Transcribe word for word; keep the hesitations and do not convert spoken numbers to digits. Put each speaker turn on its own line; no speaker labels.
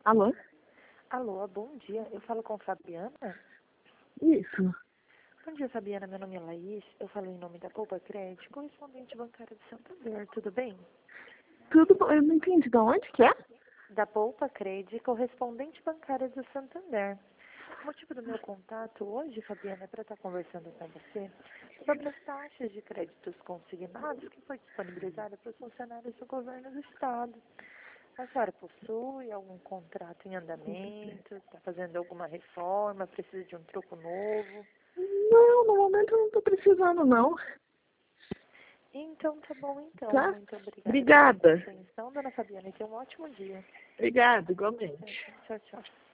Alô?
Alô, bom dia. Eu falo com Fabiana?
Isso.
Bom dia, Fabiana. Meu nome é Laís. Eu falo em nome da Poupa Crédito, correspondente bancária de Santander. Tudo bem?
Tudo bom? Eu não entendi de onde que é?
Da Poupa Crédito, correspondente bancária do Santander. O motivo do meu contato hoje, Fabiana, é para estar conversando com você sobre as taxas de créditos consignados que foi disponibilizada para os funcionários do governo do Estado. A senhora possui algum contrato em andamento? Está fazendo alguma reforma? Precisa de um troco novo?
Não, no momento eu não tô precisando, não.
Então, tá bom, então.
Tá?
Muito obrigada pela sua
Obrigada.
atenção, dona Fabiana, e tenha um ótimo dia.
Obrigada, igualmente.
Tchau, tchau.